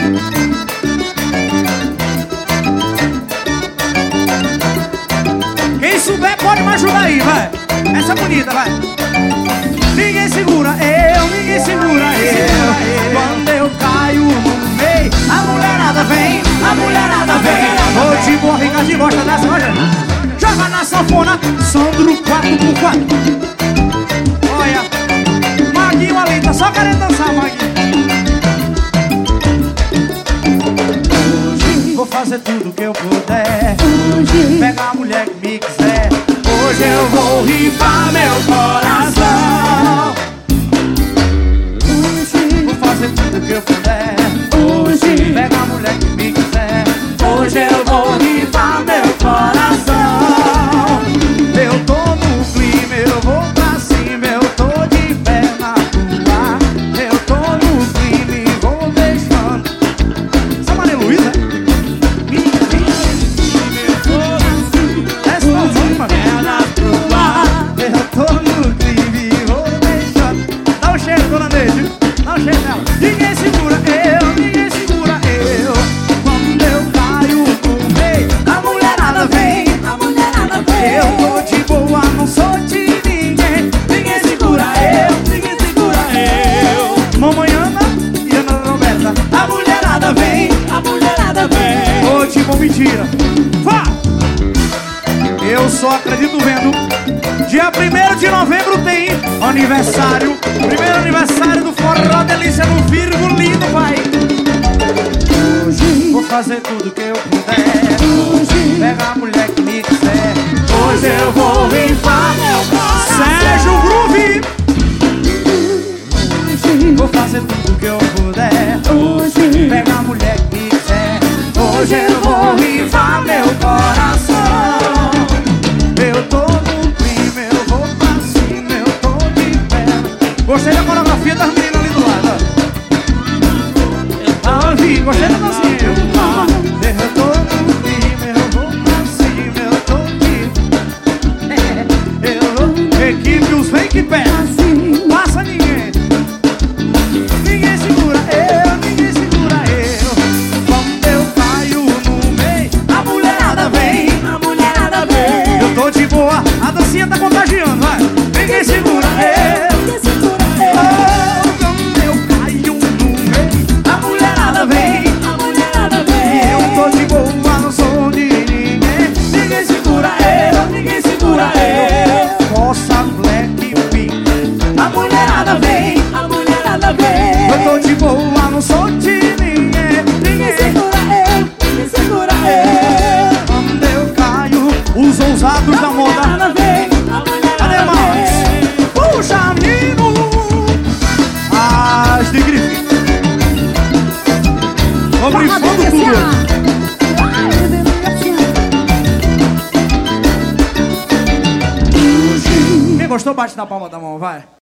Quem souber pode me ajudar aí, vai. Essa é bonita, vai. Ninguém segura eu, ninguém segura eu. Quando eu caio no meio, a mulherada vem, a mulherada vem. Vou te morrer, Ricardinho gosta dessa, vai, gente. Joga na sanfona, Sandro 4x4. Olha, Maguinho ali, tá só querendo dançar, Maguinho. Hoje vou fazer tudo que eu puder. Hoje pegar a mulher que me quiser. Hoje eu vou rifar meu coração. Hoje vou fazer tudo que eu puder. Hoje pega a mulher que me quiser. Hoje eu vou rifar meu coração. Eu tô no clima, eu vou pra cima. Eu tô de perna rua. Eu tô no clima e vou deixando. Essa Maria Luísa? Essa não foi, mano. Eu tô no clima e vou deixando. Dá um cheiro, dona Neide. Dá um cheiro nela. Ninguém segura eu, ninguém segura eu. Quando eu caio no meio, a mulherada vem, a mulherada vem. Eu tô de boa, não sou de ninguém. Ninguém segura eu, ninguém segura eu. Mamãe Ana e Ana Roberta. A mulherada vem, a mulherada vem. Ô, tipo, mentira. Vá! Eu só acredito vendo. Dia 1º de novembro tem aniversário. Primeiro aniversário do Forró Delícia no Virgo lindo, vai. Hoje vou fazer tudo que eu puder. Hoje pega a mulher que me quiser. Hoje eu vou rifar meu coração. Sérgio Groove. Hoje vou fazer tudo que eu puder. Hoje pega a mulher que me quiser. Hoje eu vou rifar meu coração. Eu tô no clima, eu vou pra cima, eu tô de pé. Gostei da coreografia das meninas ali do lado. Ah, vi, gostei da dancinha. Eu tô no clima, eu vou pra cima, eu tô de pé. Equipe, os fake pé. Passa ninguém. Ninguém segura eu, ninguém segura eu. Quando eu caio no meio, a mulherada vem, a mulherada vem. Eu tô de boa, a dancinha tá contagiando, vai. Ninguém segura eu, ninguém segura eu. Quando eu caio no meio, a mulherada vem, a mulherada vem. Eu tô de boa, não sou de ninguém. Ninguém segura eu, ninguém segura eu. Nossa, Blackpink. A mulherada vem, a mulherada vem. Eu tô de boa, não sou de ninguém. Ninguém segura eu, ninguém segura eu. Quando eu caio, os ousados da moda. Cadê mais? Puxa, menino! As de grife. Vou brifando tudo. Quem gostou, bate na palma da mão, vai.